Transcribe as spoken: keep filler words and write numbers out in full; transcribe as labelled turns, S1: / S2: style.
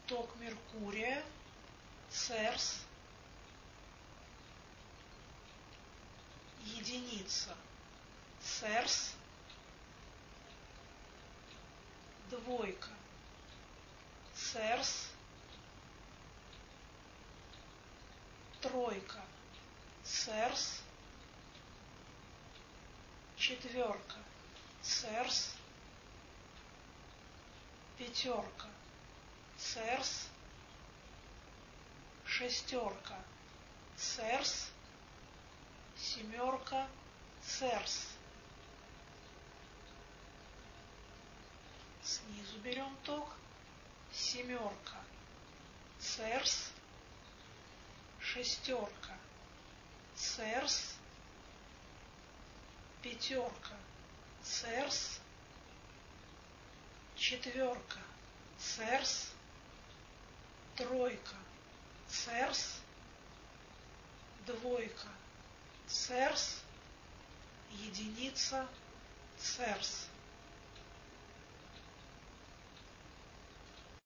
S1: ток Меркурия, церс, единица, церс, двойка, церс, тройка, церс, четверка, церс, пятерка, церс, шестерка, церс, семерка, церс. Снизу берем ток. Семерка, церс, шестерка, церс, пятерка, церс, четверка, церс, тройка, церс, двойка, церс, единица, церс.